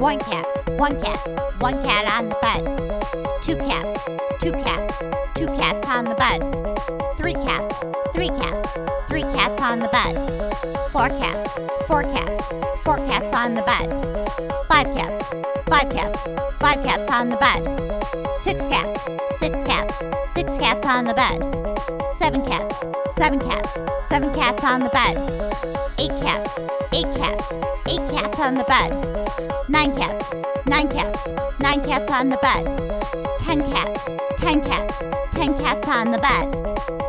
One cat, one cat on the bed. Two cats, two cats on the bed. Three cats, three cats on the bed. Four cats on the bed. Five cats on the bed. Six cats on the bed. Seven cats on the bed. Eight cats on the bed. Nine cats on the bed. 10 cats on the bed.